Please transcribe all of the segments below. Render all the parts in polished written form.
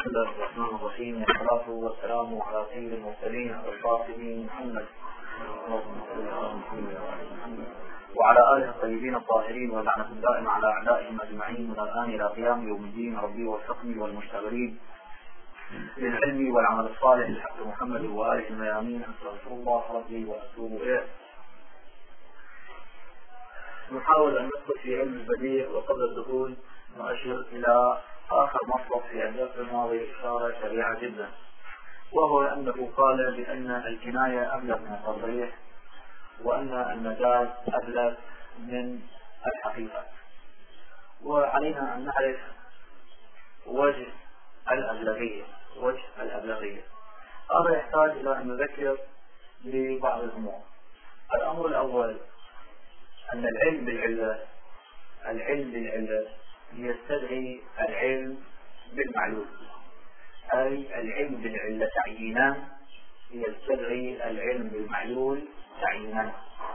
بسم الله الرحمن الرحيم، والصلاة والسلام على سيد المرسلين القاسمين محمد وعلى آله الطيبين الطاهرين، واللعنة الدائمة على أعدائهم أجمعين من الآن إلى قيام يوم الدين. ربي وفقني والمشتغلين للعلم والعمل الصالح لحق محمد وآله الميامين. أستغفر الله ربي وأتوب إليه. نحاول أن ندخل في علم البديع، وقبل الدخول نؤشر إلى آخر مطلب في الدرس الماضي إشارة سريعة جدا، وهو أنه قال بأن الكناية أبلغ من التصريح، وأن المجاز أبلغ من الحقيقة، وعلينا أن نعرف وجه الأبلغية. هذا يحتاج إلى أن نذكر ببعض الأمور. الأمر الأول أن العلم بالعلة يستدعي العلم بالمعلول، أي العلم بالعلة تعيينا يستدعي العلم بالمعلول تعيينا،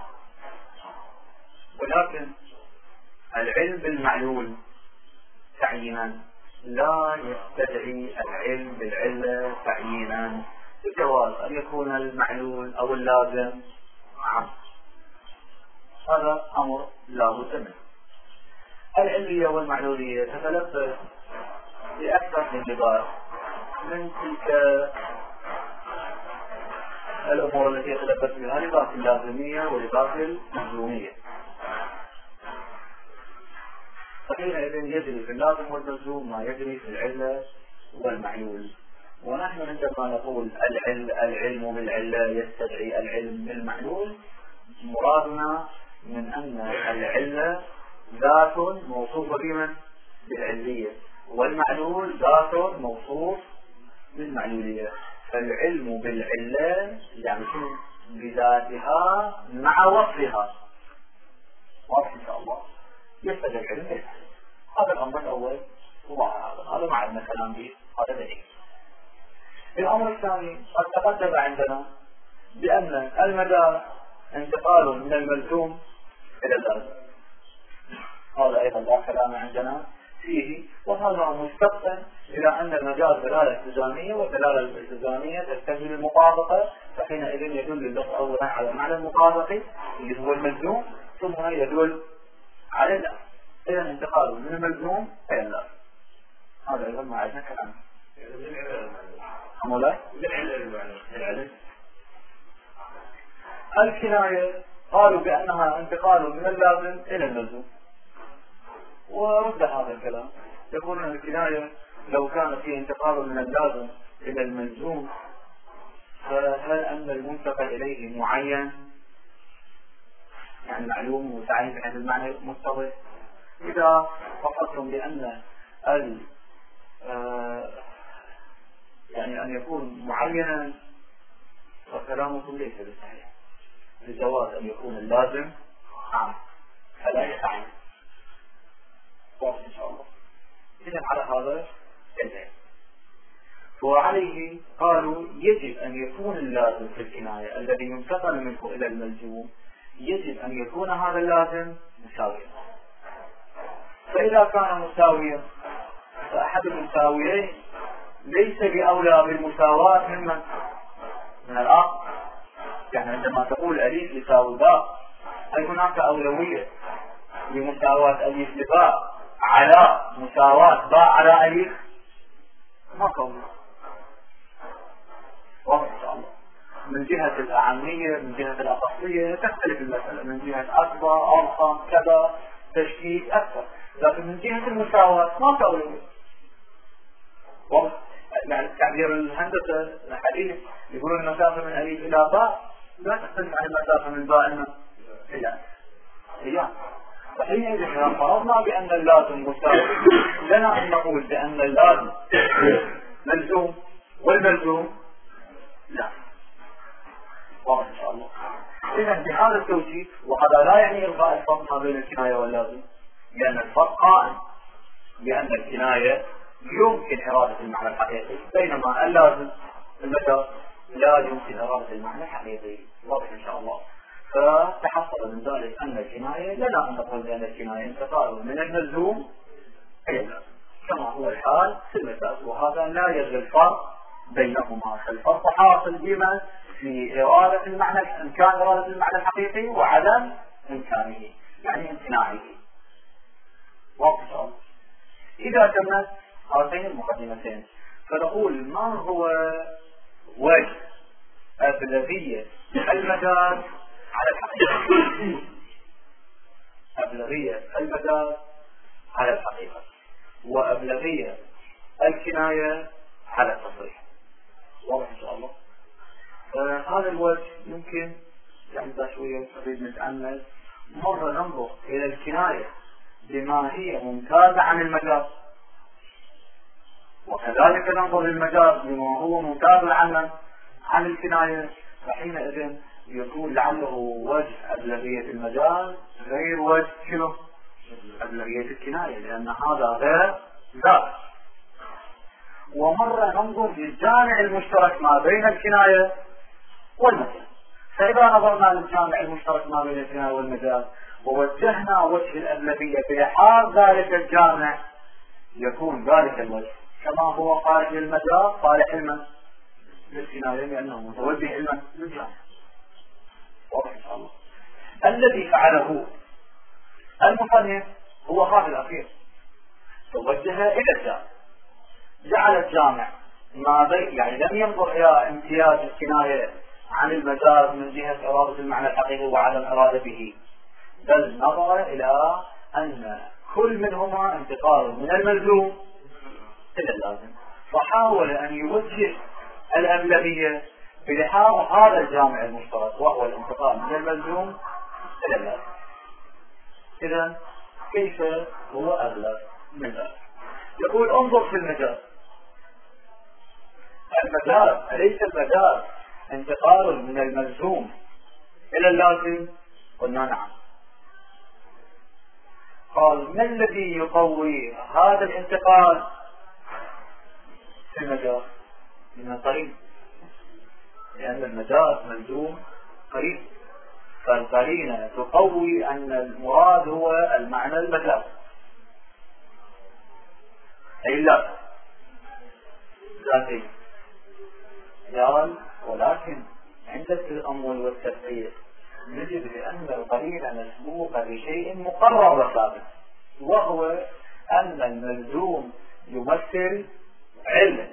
ولكن العلم بالمعلول تعيينا لا يستدعي العلم بالعلة تعيينا، بجواز أن يكون المعلول أو اللازم عام. هذا أمر لا بد منه. العلية والمعلولية تتلبس بأكثر من جدار من تلك الأمور التي يتلبس بها لباس اللازمية ولباس الملزومية. فحينئذ يجري في اللازم والملزوم ما يجري في العلة والمعلول. ونحن عندما نقول العلم بالعلة يستدعي العلم بالمعلول، مرادنا من أن العلة ذات موصوفة بمن؟ بالعلية، والمعلول ذات موصوف بالمعلولية. فالعلم بالعلة يعني بذاتها مع وصفها، واضح إن شاء الله، يستدعي العلم بالعلة. هذا الأمر الأول، هذا معنا كلام به، هذا دليل. الأمر الثاني قد تقدم عندنا بأن المجاز انتقال من الملزوم إلى اللازم، هذا أيضا لا كلام عندنا فيه، وهذا مستقبل إلى أن المجاز دلالة التزامية، والدلالة الالتزامية تستلزم المطابقة، فحينئذ يدل اللفظ أولا على معنى المطابقة اللي هو الملزوم، ثم يدل على اللازم. إذا انتقال من الملزوم إلى اللازم، هذا أيضا ما عندنا كلام. الكناية قالوا بأنها انتقال من اللازم إلى الملزوم، ورد هذا الكلام، يقول أن الكناية لو كان فيه انتقال من اللازم إلى الملزوم، فهل أن المنتقل إليه معين، يعني معلوم وتعين بحيث المعنى متضح؟ إذا فقدتم بأن يعني أن يكون معينا، فكلامكم ليس بصحيح، لجواز أن يكون اللازم عام فلا يتعين، واضح إن شاء الله. إذن على هذا العلم، وعليه قالوا يجب أن يكون اللازم في الكناية الذي ينتقل منه إلى الملزوم، يجب أن يكون هذا اللازم مساويا. فإذا كان مساويا فأحد المساويين ليس بأولى بالمساواة من الآخر. يعني عندما تقول أليف يساوي باء، هل هناك أولوية لمساواة أليف لباء على مساواة باء على أليف؟ ما قول، واضح إن شاء الله. من جهة الأهمية، من جهة الأخصية تختلف المسألة، من جهة أكبر أضخم كذا تشكيك أكثر، لكن من جهة المساواة ما أولوية. واضح. يعني تعبير الهندسة الحديث يقولون المسافة من أليف إلى باء لا تختلف عن المسافة من باء إلى أليف. فحينئذ إذا فرضنا بأن اللازم مساوي، لنا أن نقول بأن اللازم ملزوم والملزوم لا. واضح إن شاء الله. إذا بهذا التوجيه، وهذا لا يعني إلغاء الفرق ما بين الكناية واللازم، لأن الفرق قائم، بأن الكناية يمكن إرادة المعنى الحقيقي، بينما اللازم المجاز لا يمكن إرادة المعنى الحقيقي. واضح إن شاء الله. فتحصل من ذلك أن الكناية لنا أن نقول بأن الكناية انتقال من الملزوم إلى اللازم، كما هو الحال في المجاز. هذا لا يجري الفرق بينهما، فالفرق حاصل بما في إرادة المعنى، إمكان إرادة المعنى الحقيقي وعدم إمكانه، يعني امتناعه. واضح. إذا تمت هاتين المقدمتين فنقول ما هو وجه أبلغية المجاز على الحقيقة. أبلغية المجاز على الحقيقة وأبلغية الكناية على التصريح. واضح إن شاء الله. هذا الوجه يمكن لحظة شوية نريد نتأمل. مرة ننظر إلى الكناية بما هي ممتازة عن المجاز، وكذلك ننظر للمجاز بما هو ممتاز عن الكناية، فحينئذ يكون لعله وجه أبلغية المجاز غير وجه شنو؟ أبلغية الكناية، لأن هذا غير ذات. ومرة ننظر للجامع المشترك ما بين الكناية والمجاز، فإذا نظرنا للجامع المشترك ما بين الكناية والمجاز ووجهنا وجه الأبلغية بلحاظ ذلك الجامع، يكون ذلك الوجه كما هو قائل للمجاز صالح علما للكناية لأنه متوجه علما للجامع. واضح إن شاء الله. الذي فعله المصنف هو هذا الأخير، توجه إلى الجامع، جعل الجامع ما بين، يعني لم ينظر إلى امتياز الكناية عن المجاز من جهة إرادة المعنى الحقيقي وعدم إرادته، بل نظر إلى أن كل منهما انتقال من الملزوم إلى اللازم، فحاول أن يوجه الأبلغية بلحاظ هذا الجامع المشترك وهو الانتقال من الملزوم إلى اللازم. إذن كيف هو أبلغ من ذلك؟ يقول انظر في المجاز. المجاز أليس المجاز انتقال من الملزوم إلى اللازم؟ قلنا نعم. قال ما الذي يقوي هذا الانتقال في المجاز؟ من القرين، لأن المجاز ملزوم قرين، فالقرينة تقوي أن المراد هو المعنى المجاز أي لا ذاتي. قال ولكن عند التأمل والتفكير نجد بأن القرينة مسبوقة بشيء مقرر وثابت، وهو أن الملزوم يمثل علم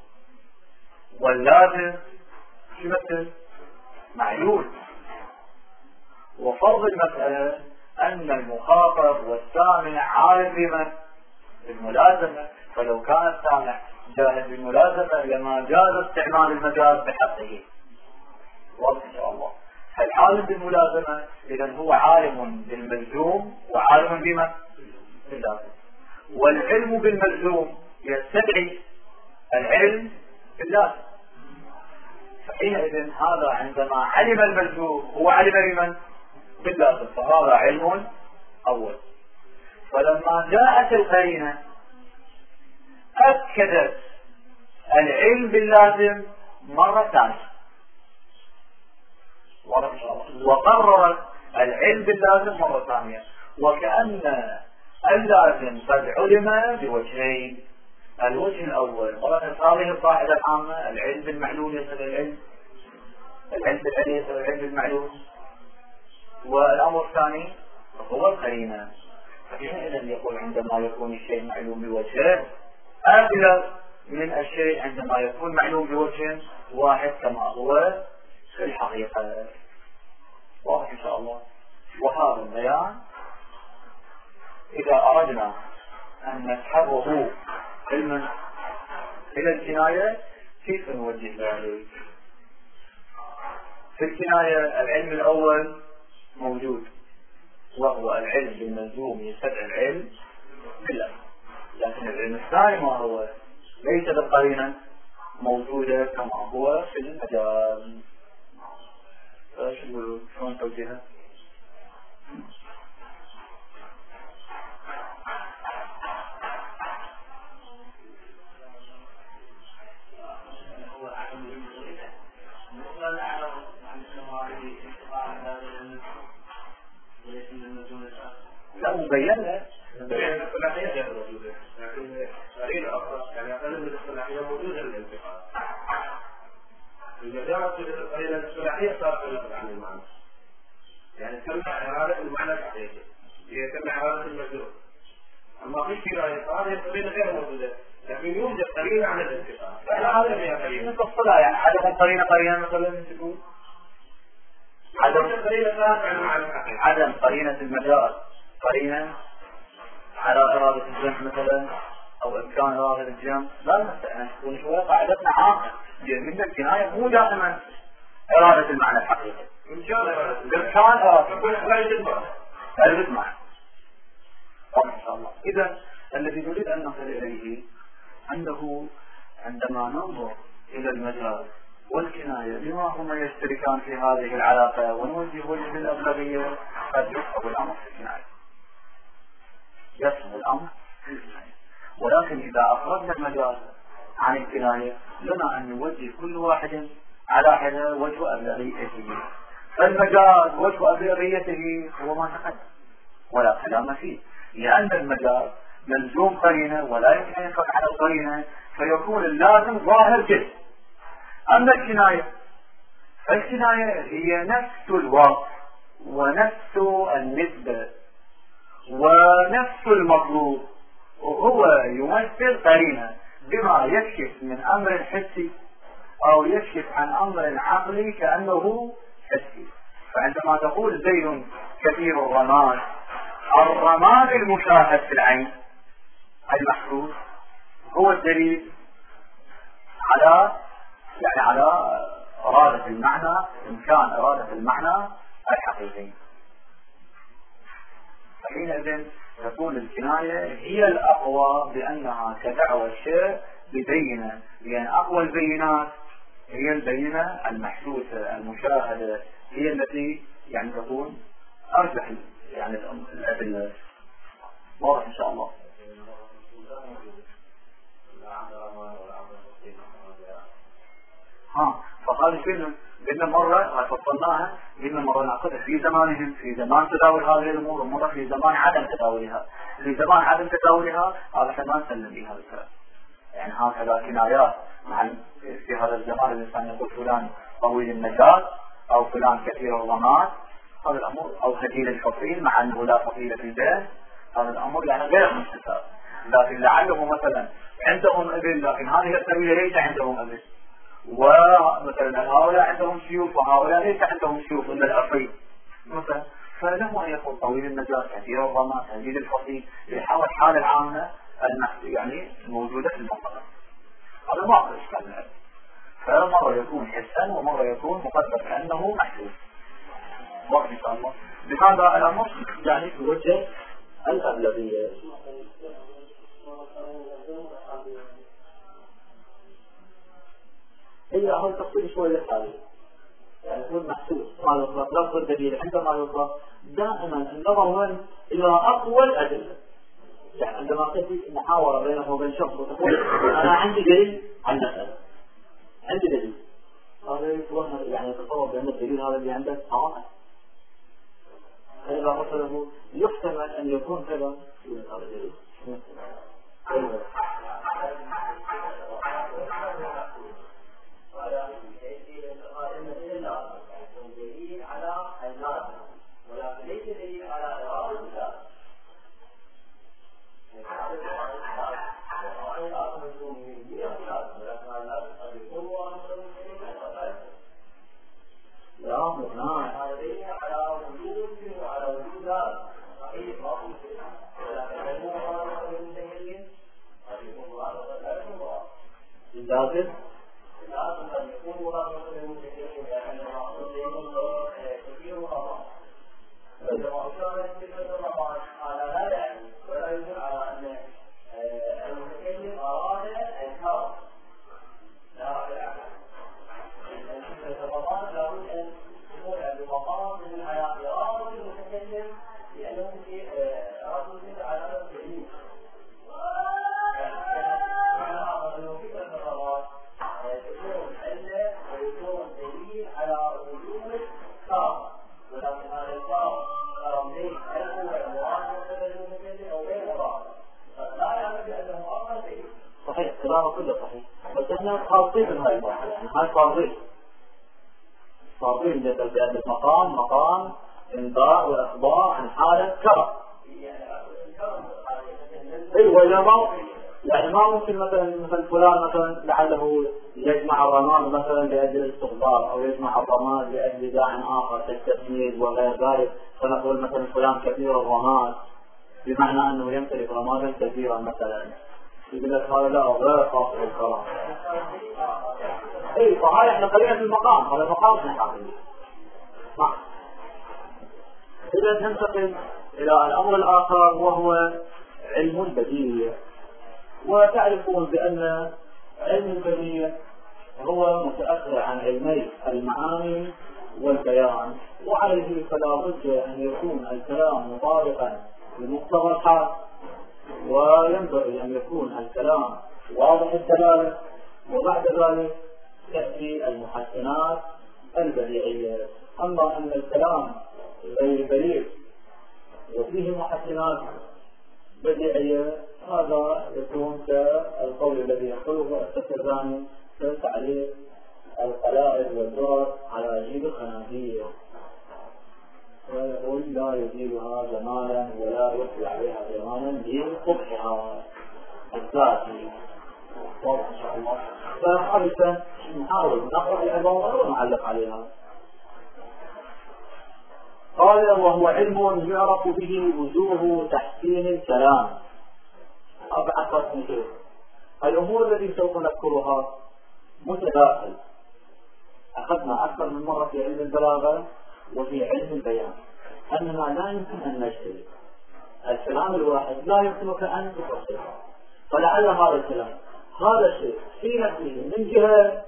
واللازم يمثل معلول، وفرض المسألة أن المخاطب والسامع عارف بما بالملازمة، فلو كان السامع جاهز بالملازمة لما جاز استعمال المجاز بحقه. واضح إن شاء الله. فالعالم بالملازمة إذن هو عالم بالملزوم وعالم بما باللازم، والعلم بالملزوم يستدعي العلم باللازم، فحينئذ هذا عندما علم الملزوم هو علم بمن؟ باللازم، فهذا علم أول. فلما جاءت القرينة أكدت العلم باللازم مرة ثانية، وقررت العلم باللازم مرة ثانية، وكأن اللازم قد علم بوجهين. الوجه الأول هذه القاعدة العامة: العلم بالمعلوم يسبب العلم بالعلم يسبب العلم بالمعلوم. والأمر الثاني هو القرينة، فحينئذ يقول عندما يكون الشيء معلوم بوجهين أبلغ من الشيء عندما يكون معلوم بوجه واحد كما هو في الحقيقة. واضح إن شاء الله. وهذا البيان إذا أردنا أن نسحبه علما إلى الكناية كيف نوجه ذلك؟ في الكناية العلم الأول موجود وهو العلم بالملزوم يستدعي العلم بالله، لكن العلم الثاني ما هو ليس بالقرينة موجودة كما هو في المجال. شلون توجيهها؟ لا مبينة في كناية، فهذه القرينة غير موجودة، لكن يوجد قرينة عن الانتقال. فهذا هي قرينة. نفصلها يعني عدم القرينة قرينة مثلا تقول عدم قرينة المجال قرينة على إرادة الجمع مثلا أو إمكان إرادة الجمع. لا مثلا تكون شوية قاعدتنا عامة من الكناية مو دائما إرادة المعنى الحقيقي. إمكان إرادة المعنى. طبعا إن شاء الله. إذا الذي نريد أن نصل إليه أنه عندما ننظر إلى المجال والكناية بما هما يشتركان في هذه العلاقة ونوجه وجه الأغلبية قد يصعب الأمر في الكناية. يصعب الأمر في الكناية. ولكن إذا أخرجنا المجال عن الكناية لنا أن نوجه كل واحد على حدة وجه أغلبيته. فالمجال وجه أغلبيته هو ما تقدم ولا كلام فيه، لأن المجال ملزوم قرينة ولا يمكن أن ينفك على القرينة فيكون اللازم ظاهر جد. أما الكناية فالكناية هي نفس الوصف ونفس النسبة ونفس المطلوب، وهو يمثل قرينة بما يكشف من أمر حسي أو يكشف عن أمر عقلي كأنه حسي. فعندما تقول زيد كثير الرماد، الرماد المشاهد في العين المحسوس هو الدليل على إرادة المعنى، إمكان إرادة المعنى الحقيقي. حينئذ تكون الكناية هي الأقوى بأنها كدعوى الشيء ببينة، لأن أقوى البينات هي البينة المحسوسة المشاهدة، هي التي تكون أرجح الأدلة. واضح إن شاء الله. فقال قلنا مرة فصلناها، قلنا مرة نأخذها في زمانهم، في زمان تداول هذه الأمور، ومرة في زمان عدم تداولها. في زمان عدم تداولها هذا ما نسلم بها بالفعل. يعني هكذا كنايات في هذا الزمان الإنسان يقول فلان طويل النجاة أو فلان كثير الرماد، هذا الأمر، أو هديل الفصيل مع أنه لا فصيل في البيت، هذا الأمر غير مستثاب. لكن لعله مثلا عندهم ابن، لكن هذه القبيلة ليس عندهم ابن، ومثلا هؤلاء عندهم سيوف وهؤلاء ليس عندهم سيوف إلا الأصيل مثلا، فله أن يكون طويل النجاة كثير الرماد هديل الفصيل ليحاول حال العامة موجودة في المنطقة. هذا ما هو إشكال من هذا. فمرة يكون حسا ومرة يكون مقدر كأنه محسوس. وقت إن شاء الله بهذا الأمر توجه الأغلبية. إلا هو تقصير شوية حالي يكون محسوس ما يطلق لفظ الدليل عندما يطلق دائما النظر من إلى أقوى الأدلة. عندما تأتي محاورة بينه وبين شخص وتقول أنا عندي دليل عن مسألة، عندي دليل، هذا يتصور بأن الدليل هذا اللي عندك صحيح. فإذا قصده يحتمل أن يكون كذا يقول هذا الدليل. لازم أن يكون مرافق للمتكلم لأن المقصود كثير مرافق. فإذا كان كثير مرافق على لا يعني ولا يدل على أن المتكلم أراد الكلام. لا بالعكس. الرمضان لابد أن يكون بمقام من الحياة إرادة المتكلم لأنه في رد على الدليل. صحيح كلامه كله صحيح، بس احنا خاصين من هاي المرحلة، هاي صارين بأن مقام انذار واخبار عن حالة كرم. ولا يعني ما ممكن مثلا فلان مثلا لعله يجمع الرماد مثلا لأجل الاستخبار أو يجمع الرماد لأجل داع آخر كالتسميد وغير ذلك، فنقول مثلا فلان كثير الرماد بمعنى أنه يمتلك رمادا كثيرا مثلا، يقول لك هذا لا غير خاص بالكلام. فهذا احنا خلينا في المقام، هذا مقام نحاول. إذا ننتقل إلى الأمر الآخر وهو علم البديع. وتعرفون بأن علم البديع هو متأخر عن علمي المعاني والبيان، وعليه فلا بد أن يكون الكلام مطابقا لمقتضى الحال، وينبغي أن يكون الكلام واضح الدلالة، وبعد ذلك تأتي المحسنات البديعية. أما أن الكلام غير بليغ وفيه محسنات بديعية هذا يكون كالقول الذي يقوله السكراني في تعليق القلائد والدرر على جيب الخنازير، ويقول لا يزيلها جمالا ولا يخفي عليها جمالا لقبحها الذاتي. واضح إن شاء الله. فحرصا نحاول نقرأ العبارة ونعلق عليها. قال وهو علم يعرف به وجوه تحسين الكلام. أبعثت مثل الأمور التي سوف نذكرها متداخل، أخذنا أكثر من مرة في علم البلاغة وفي علم البيان أننا لا يمكن أن نجتهد الكلام الواحد، لا يمكنك أن تفصله، فلعل هذا الكلام هذا الشيء في نفسه من جهة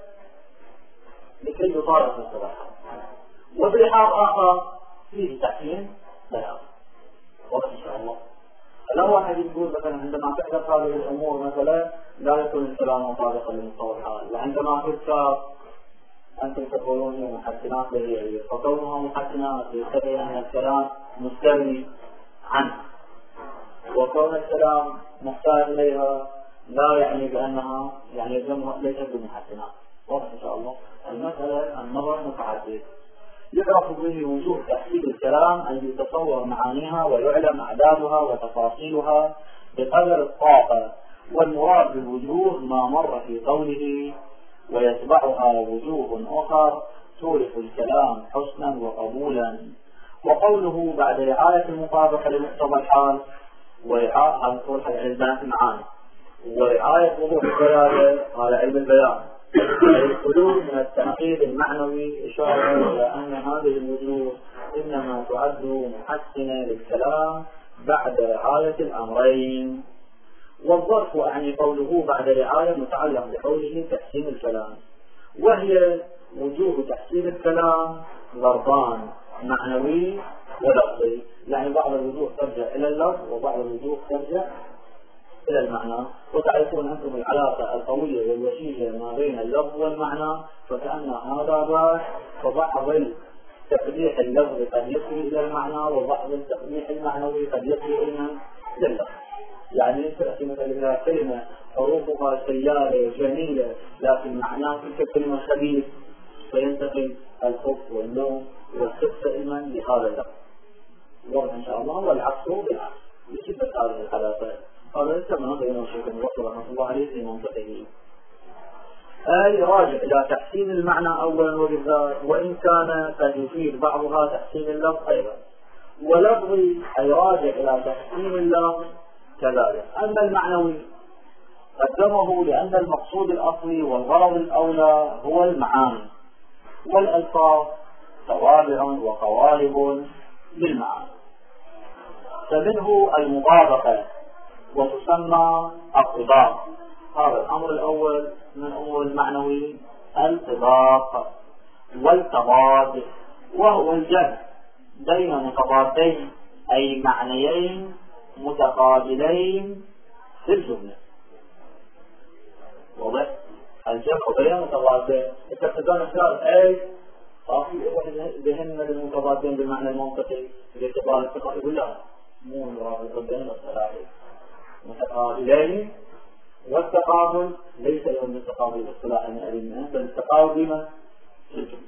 لكي يطارق الصراحة، وبلحاظ آخر فيه تحسين بلاغ. واضح إن شاء الله. لو واحد يقول مثلا عندما تحدث هذه الأمور مثلا لا يكون الكلام مطابقا للمستوى الحال، وعندما تذكر أنتم تقولون محسنات بديعية، فكونها محسنات يقتضي أن الكلام مستغني عنه، وكون الكلام محتاج إليها لا يعني بأنها يعني يلزمها ليست بمحسنات. واضح إن شاء الله. المسألة النظر متعدد، يعرف به وجوه تحسين الكلام أن يتصور معانيها ويعلم أعدادها وتفاصيلها بقدر الطاقة، والمراد بالوجوه ما مر في قوله ويتبعها وجوه أخر تورث الكلام حسنا وقبولا. وقوله بعد رعاية المطابقة لمقتضى الحال ورعاية صلح البيان معاني ورعاية وضوح الدلالة على علم البيان، الخلود من التنقيب المعنوي إشارة إلى أن هذه الوجوه إنما تعد محسنة للكلام بعد رعاية الأمرين. والظرف يعني قوله بعد رعاية متعلق بقوله تحسين الكلام، وهي وجوه تحسين الكلام ضربان معنوي ولفظي، يعني بعض الوجوه ترجع إلى اللفظ وبعض الوجوه ترجع إلى المعنى. وتعرفون أنتم العلاقة القوية والوشيجة ما بين اللفظ والمعنى، فكأن هذا باب، فبعض التقبيح اللفظي قد يصل إلى المعنى وبعض التقبيح المعنوي قد يصل إلى اللفظ. يعني تأتي مثلا إلى كلمة حروفها سيارة جميلة لكن معناها تلك كلمة خبيث، فينتقل الخبث واللوم والخبث إلما لهذا اللفظ. واضح إن شاء الله. والعكس بالعكس يشبه هذه الحالات. هذا كما بين الشيخ الوصل رحمه الله عليه في منطقه. أي راجع إلى تحسين المعنى أولا وبالذات، وإن كان قد يفيد بعضها تحسين اللفظ أيضا، ولفظي أي راجع إلى تحسين اللفظ كذلك. أما المعنوي قدمه لأن المقصود الأصلي والغرض الأولى هو المعاني، والألفاظ توابع وقوالب للمعاني، فمنه المطابقة وتسمى الطباق. هذا الأمر الأول من أمور المعنوي الطباق. والتضاد وهو الجمع بين متضادين أي معنيين متقابلين في الجملة. واضح؟ الجمع بين متضادين اتخذون الشرط أي صافي بهن المتضادين بالمعنى المنطقي باعتبار التقابل. يقول لا، مو مرافق بين الصلاحين متقابلين، والتقابل ليس لهم التقابل باصطلاح العلم، بل التقابل بما في الجملة،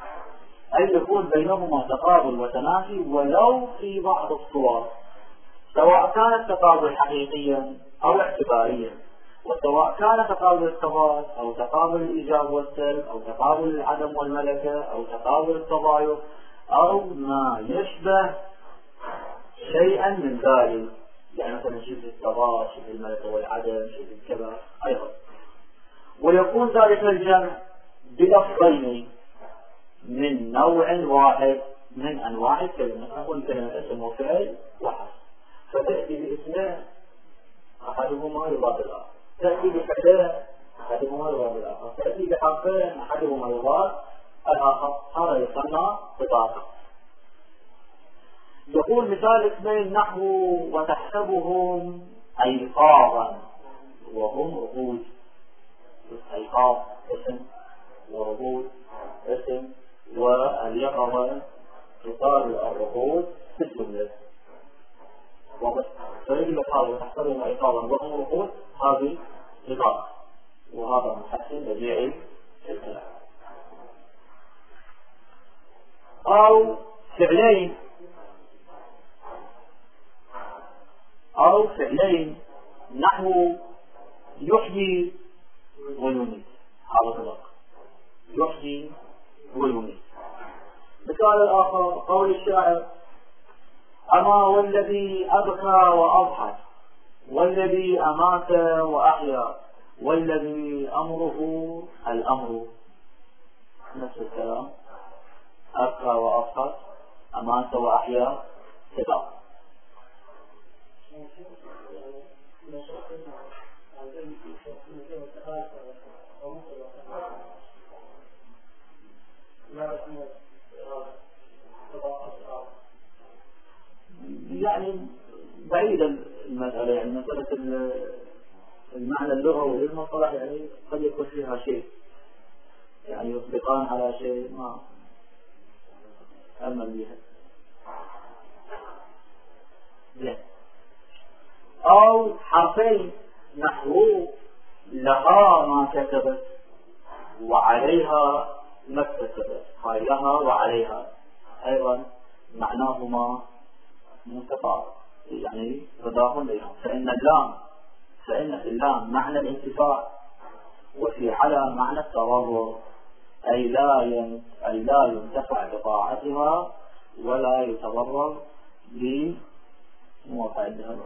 أي يكون بينهما تقابل وتنافي ولو في بعض الصور. سواء كان التقابل حقيقيا أو اعتباريا، وسواء كان تقابل الثبات أو تقابل الإيجاب والسلب أو تقابل العدم والملكة أو تقابل التضايق أو ما يشبه شيئا من ذلك، يعني مثلا شبه الثبات، شبه الملكة والعدم، شبه الكذا أيضا. ويكون ذلك الجمع بلفظين من نوع واحد من أنواع الكلمة، تكون كلمة اسم وفعل واحد، فتأتي باسمين أحدهما يضاد الآخر، تأتي بفعلين أحدهما يضاد الآخر، تأتي بحرفين أحدهما يضاد الآخر، هذا يسمى بطاقة. يقول مثال اسمين نحو وتحسبهم أيقاظا وهم رقود. أيقاظ اسم ورقود اسم، واليقظة تقال الرقود في الجملة. فيجب الحال وتحسبهم أيقاظا وهم رقود، هذه إضافة، وهذا محسن بديعي في الكلام. أو فعلين نحو يحيي ويميت، هذا طلاق يحيي ويميت. مثال الآخر قول الشاعر: أما والذي أبكى وأضحك والذي أمات وأحيا والذي أمره الأمر. نفس الكلام، أبكى وأضحك، أمات وأحيا، كذا. يعني بعيدة المسألة، يعني مسألة المعنى اللغوي للمصطلح يعني قد يكون فيها شيء، يعني يطلقان على شيء ما أمل بها. أو حرفين نحو لها ما كتبت وعليها ما اكتسبت، هاي لها وعليها أيضا معناهما متقارب، يعني تضاف بينهم. فإن في اللام معنى الانتفاع، وفي على معنى التضرر، أي لا ينتفع بطاعتها ولا يتضرر بموافقتها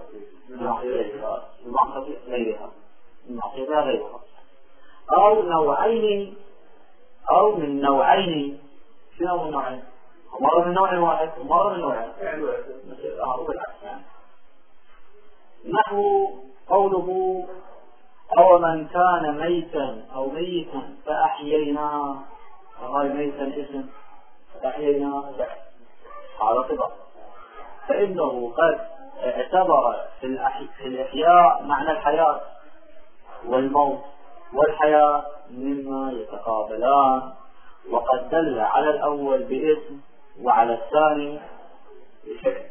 غيرها. أو من نوعين. شنو من نوعين؟ مرة من نوع واحد ومرة من نوعين. نحو قوله: أو من كان ميتا أو ميتا فأحييناه. هاي ميتا اسم، فأحييناه على صفة، فإنه قد اعتبر في الإحياء معنى الحياة، والموت والحياة مما يتقابلان، وقد دل على الأول باسم وعلى الثاني بفعل.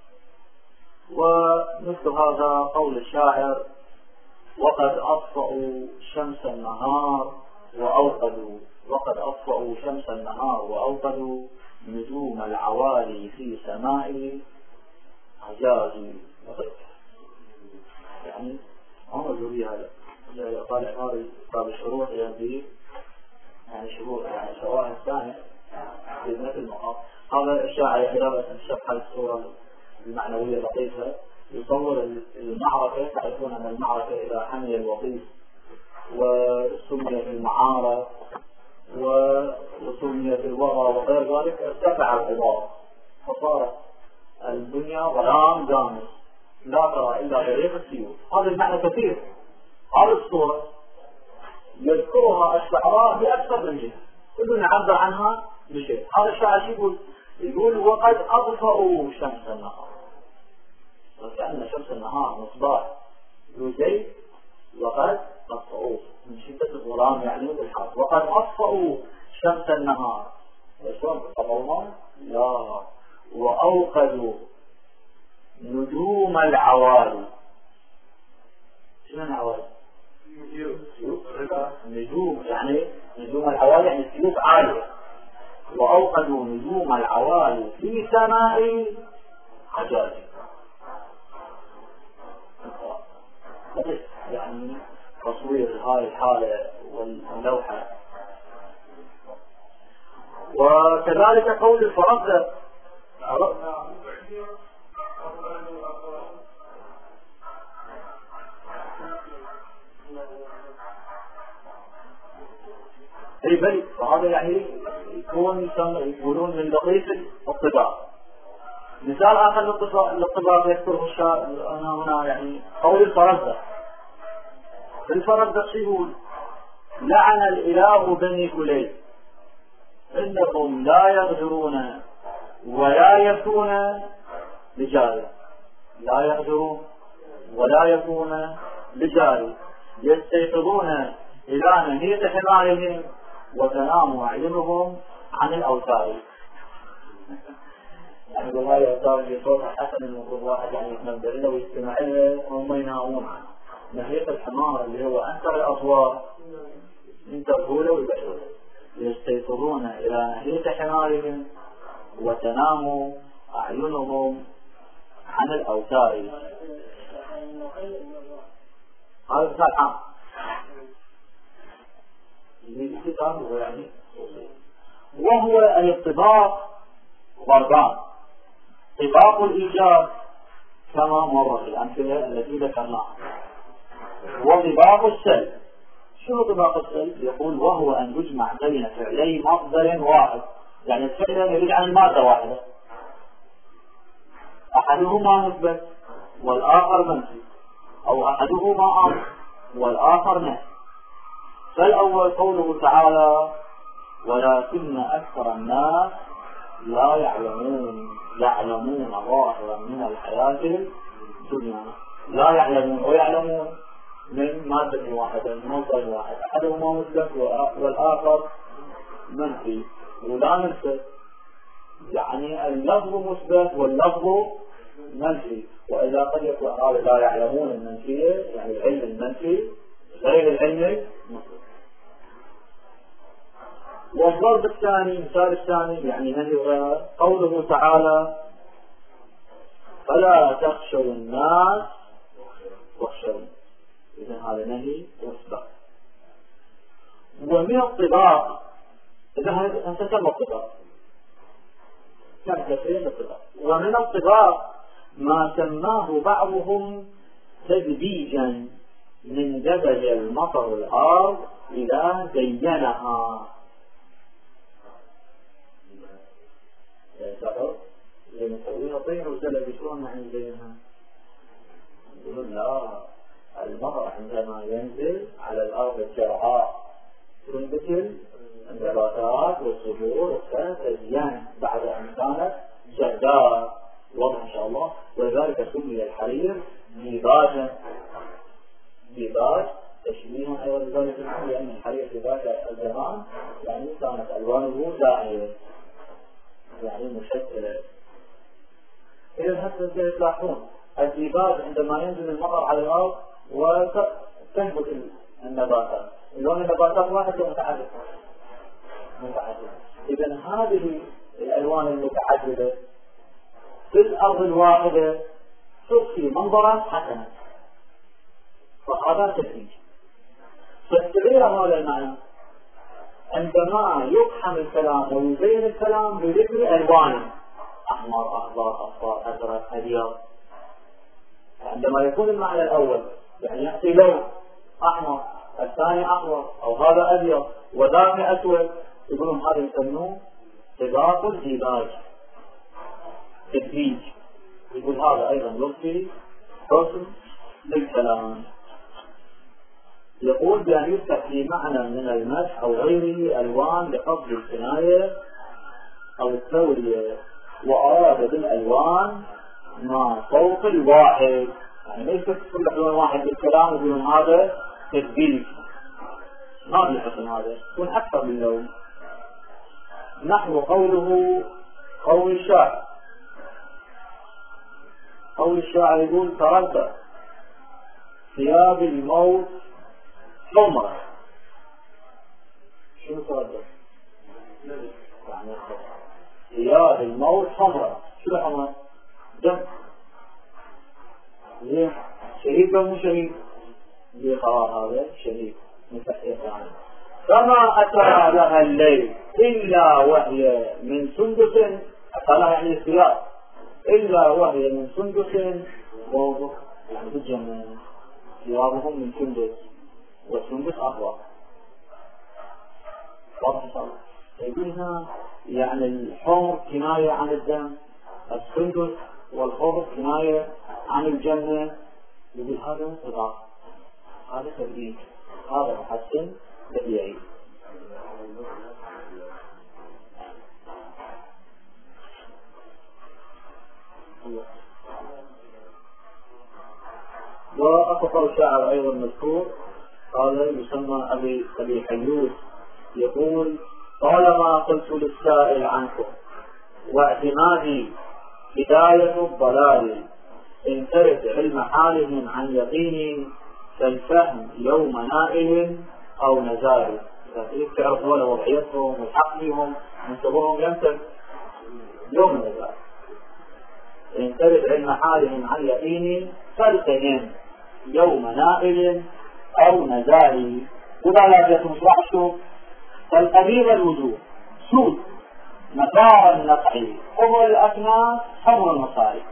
ومثل هذا قول الشاعر: وقد أطفأوا شمس النهار وأوقدوا نجوم العوالي في سماء عجازي. يعني عمر جوري هذا قال عماري باب الشروط يعني شروط، يعني شواهد ثانية في مثل المقام. هذا الشاعر عبارة عن شرح الصورة المعنوية اللطيفة، يصور المعركة. تعرفون أن المعركة إذا حمي الوطيس وسميت المعارة وسميت الوغى وغير ذلك، ارتفع الغبار فصارت الدنيا ظلام دامس لا ترى إلا بريق السيوف. هذا المعنى كثير. هذه الصورة يذكرها الشعراء بأكثر من جهة، كلنا عبر عنها بشيء. هذا الشاعر يقول: وقد أطفأوا شمس النهار، وكأن شمس النهار مصباح ذو زيت، وقد أطفأوا من شدة الظلام يعني بالحق. وقد أطفأوا شمس النهار، وشلون طفأوا؟ لا، وأوقدوا نجوم العوالي. شنو العوالي؟ نجوم، يعني نجوم العوالي يعني سيوف عالية. وأوقدوا نجوم العوالي في سماء عجائب. يستطيع يعني تصوير هاي الحالة واللوحة. وكذلك قول الفرزدق اي بل فهذا يعني يكون يقولون من لطيف الطباع. مثال اخر للطباع يذكره الشاعر هنا يعني قول الفرزدق. الفرزدق يقول: لعن الاله بني كليب انهم لا يغدرون ولا يفون لجاري. لا يغدرون ولا يفون لجاري، يستيقظون إلى نهية حمارهم وتنام أعينهم عن الأوتار. يعني بالهاي الأوتار اللي صوتها حسن المفروض واحد يعني يتنبه له ويستمع له وهم ينامون عنه. نهية الحمار اللي هو أنكر الأصوات ينتبهوا له ويبعدوا له. يستيقظون إلى نهية حمارهم وتنام أعينهم عن الأوتار. هذا مثال عام. يعني وهو الاطباق ضربان: طباق الإيجاب كما مر في الأمثلة التي ذكرناها، وطباق السلب. شنو طباق السلب؟ يقول: وهو أن يجمع بين فعلي مصدر واحد، يعني الفعل يريد عن المادة واحدة، أحدهما مثبت والآخر منفي، أو أحدهما أمر والآخر نهي. فالأول قوله تعالى: ولكن أكثر الناس لا يعلمون ظاهرا من الحياة الدنيا. لا يعلمون، ويعلمون من مادة واحدة من مصدر واحد، أحدهما مثبت والآخر منفي. ولا ننسى يعني اللفظ مثبت واللفظ منفي، وإذا قد يكون هذا لا يعلمون المنفية يعني العلم المنفي غير العلم المثبت. والضرب الثاني، المثال الثاني يعني نهي غير قوله تعالى: فلا تخشوا الناس واخشوني. إذن هذا نهي وإثبات. ومن الطباق، إذا انتسمى الطباق كان كثير الطباق. ومن الطباق ما سماه بعضهم تدبيجا من دبج المطر الأرض إلى زينها. لما تقولين طين وزلق شلون يعني زينها؟ يقولون لا، المطر عندما ينزل على الأرض الجرعاء تنبت النباتات والصخور تزين بعد أن كانت جرداء. واضح إن شاء الله. ولذلك سمي الحرير ديباجا. ديباج تشبيها أيضا لذلك لأن الحرير في ذاك الزمان يعني كانت ألوانه زاهية يعني مشكلة. إذا هسه تلاحظون الديباج عندما ينزل المطر على الأرض وتنبت النباتات، لون النباتات واحدة متعددة. إذا هذه الألوان المتعددة في الأرض الواحدة تعطي منظرا حسنا، فهذا تدريج. فالتغيير هذا المعنى عندما يقحم الكلام ويبين الكلام بذكر ألوان أحمر أخضر أصفر أزرق أبيض. عندما يكون المعنى الأول يعني يأتي لون أحمر، الثاني أخضر، أو هذا أبيض وذاك أسود، يقولون هذا يسموه طباق الديباج، تدريج. يقول هذا أيضا يضفي حسن للكلام. يقول بأن يفتح في معنى من المدح أو غيره ألوان لقصد الكناية أو التورية، وأراد بالألوان ما فوق الواحد. يعني ليس كل لون واحد بالكلام يقولون هذا تدبيج، ما بيحسن هذا، يكون أكثر من لون. نحو قول الشاعر. قول الشاعر يقول: تردى ثياب الموت حمرة. شنو تردى؟ يعني ثياب الموت حمرة. شنو حمرة؟ دم. ليه؟ شهيد ولا مو شهيد؟ بقرار هذا شديد متحقق عنه. فما أتى لها الليل إلا وهي من سندس، أتى لها يعني السياق، إلا وهي من سندس ووضع، يعني بالجنة ثيابهم من سندس، والسندس أخضر. يقولها يعني الحمر كناية عن الدم، السندس والخضر كناية عن الجنة. يقول هذا إضافة، هذا تبديل، هذا محسن بديعي. وأخطر شاعر أيضا مذكور هذا يسمى أبي حيوس، يقول: طالما قلت للسائل عنكم واعتمادي بداية الضلال، إن ترد علم حالهم عن يقيني كالفهم يوم نائل أو نزال. تعرفون وضعيتهم وحقهم منتبههم يمتد يوم نزال. إن ترد علم حالهم عن يقيني كالفهم يوم نائل أو نزال. وإذا لا تنصحش فالقريب الوجوه سود مطار النقع حمر الأكناس حمر المصاري.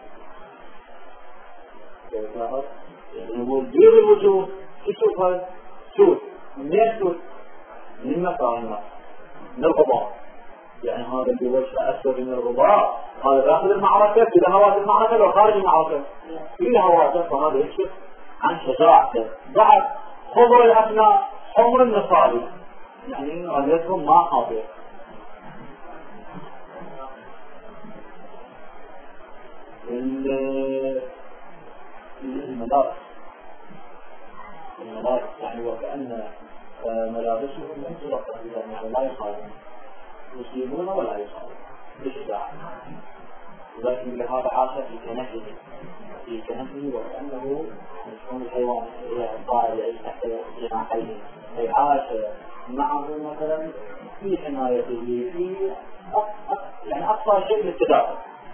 يقول بيض الوجوه تشوفها سود، من سود؟ من مطار النقع، من الغبار. يعني هذا اللي وجهه أسود من الغبار هذا داخل المعركة، في هوات المعركة لو خارج المعركة في هواته، فهذا يكشف عن شجاعته. بعد خضر الأكناس حمر المصاري، يعني رجلتهم ما خاطئ. المدارس يعني وكأن ملابسهم انطلقت يعني لا يخالفون، يسلمون ولا يخالفون بشجاعة، ولكن لهذا عاش في كنفه وكأنه من الحيوان الطائر يعيش تحت جناحيه، أي عاش معه مثلا في حمايته في يعني أقصى شيء من التداخل.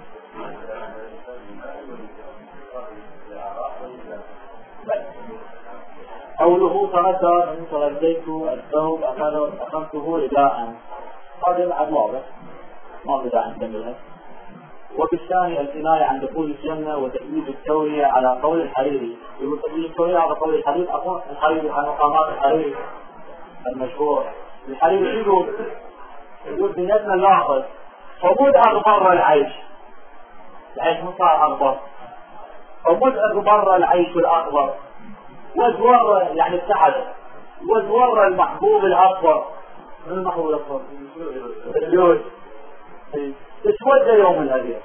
قوله فأتى أن تغذيت الثوب أخذته رداء، هذا العد واضح ما بدأ عن كملها. وبالثاني الكناية عن دخول الجنة وتأييد التورية على قول الحريري. يقول تأييد التورية على قول الحريري، أقول الحريري عن مقامات الحريري المشهور. الحريري يقول بنيتنا اللاحظ فمد أغبر العيش مصار أغبر، فمد أغبر العيش الأكبر، وزور يعني السعد، وزور المحبوب الأكبر. من المحبوب الأكبر؟ الجوز. اسود يوم الأبيض،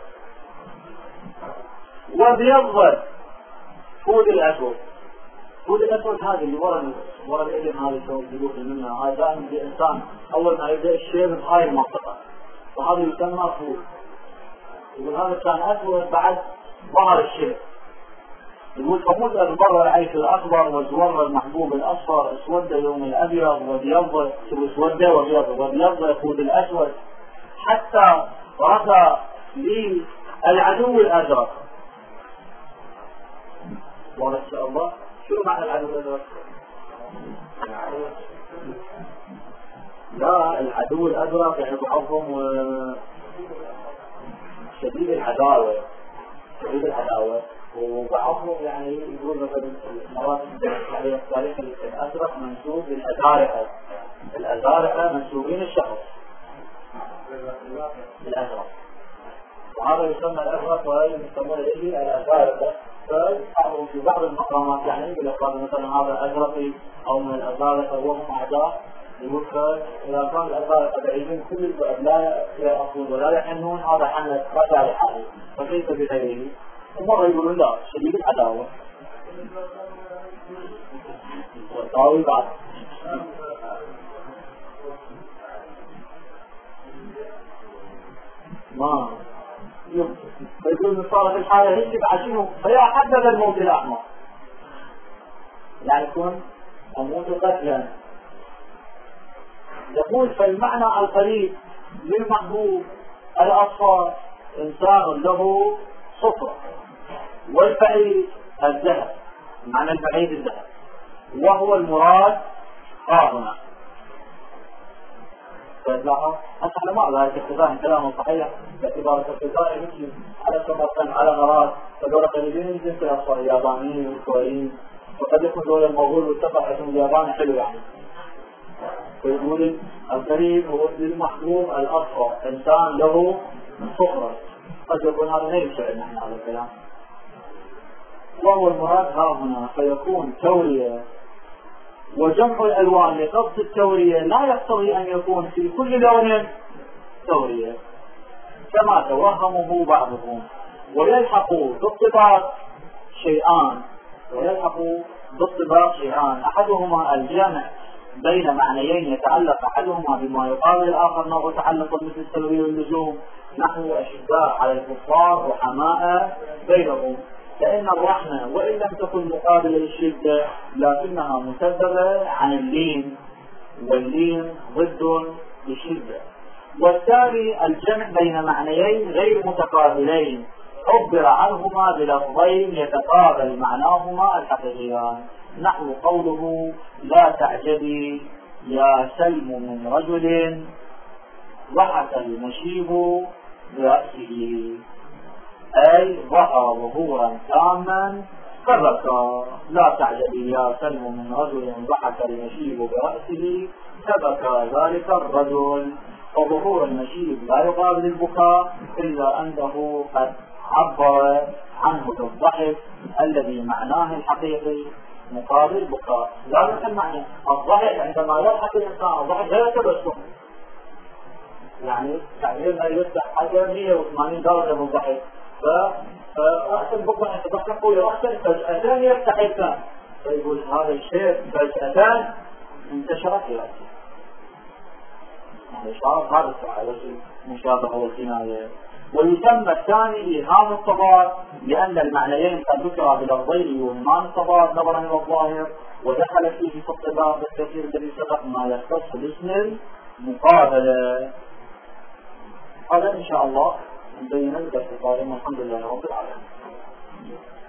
وبيض فود الأسود. فود الأسود هذه اللي ورا الإذن هذه شو بيقول منها، هذا دائما الإنسان أول ما يبدأ الشيء من هاي المنطقة، وهذا يسمى فود. يقول هذا كان أسود بعد ظهر الشيء. يقول فمد أغبر العيش الأكبر، وزور المحبوب الأصفر، اسود يوم الأبيض، وبيض اسود وبيض يفود الأسود، حتى رثى لي العدو الأزرق. وما شاء الله، شو معنى العدو الأزرق؟ لا، العدو الأزرق يعني بعضهم شديد العداوة، وبعضهم يعني يقول مثلا مرات يعني التاريخ الأزرق منسوب للأزارقة منسوبين الشخص الأزرق، وهذا يسمى الأزرق ويسمونه الأزارقة. في بعض المقامات يعني يقول مثلا هذا أزرقي أو من الأزارقة وهم أعداء، يقول إذا كان الأزارقة بعيدين كل البعد لا يأخذون ولا يحنون، هذا حنة رجع لحاله، فكيف بغيره؟ ومرة يقولون لا شديد العداوة والطاوي بعد. ما يقول من صارت الحالة هيك بعشيهم فيا حدد الموت الأحمر، يعني يكون الموت قتلا. يقول فالمعنى القريب للمحبوب الأصفر إنسان له صفر، والبعيد الذهب، معنى البعيد الذهب وهو المراد ها هنا. فلاحظ أنا ما أعرف الاقتضاء كلامه صحيح باعتبار الاقتضاء يمشي على سبب على غرض فدول قريبين يمكن في أصلا اليابانيين والكوريين وقد يكون دول الموجود والتقع اسم الياباني حلو يعني. فيقول القريب هو للمحبوب الأصفر إنسان له صفرة قد يكون هذا لا يشعر نحن هذا الكلام. وهو المراد ها هنا فيكون تورية وجمع الألوان لقصد التورية لا يقتضي أن يكون في كل لون تورية كما توهمه بعضهم ويلحق باضطباق شيئان أحدهما الجمع بين معنيين يتعلق أحدهما بما يقابل الآخر نوع تعلق مثل التورية واللزوم نحو أشباع على الكفار وحماء بينهم لأن الرحمة وإن لم تكن مقابلة للشدة لكنها مسببة عن اللين واللين ضد للشدة. والثاني الجمع بين معنيين غير متقابلين عبر عنهما بلفظين يتقابل معناهما الحقيقيان نحو قوله لا تعجبي يا سلم من رجل ضحك المشيب برأسه أي ظهر ظهورا تاما فبكى. لا تعجبي يا سلم من رجل ضحك المشيب برأسه فبكى ذلك الرجل. وظهور المشيب لا يقابل البكاء إلا أنه قد عبر عنه بالضحك الذي معناه الحقيقي مقابل البكاء. لا يمكن معنى الضحك عندما يضحك الإنسان الضحك غير تبسم يعني تعبير ما يفتح حاجة 180 درجة من الضحك فرأس البكاء يتضحك ويرسل فجأة يرتحل فيقول هذا الشيء فجأة انتشرت يأتي يعني إشارة هذا السؤال المشابهة والكناية. ويسمى الثاني إيهام التضاد لأن المعنيين قد ذكر بلفظين يوهمان التضاد نظرا إلى الظاهر ودخل فيه في الطباق بالتفسير الذي سبق ما يختص باسم المقابلة. هذا إن شاء الله نبين الدرس القادم والحمد لله رب العالمين.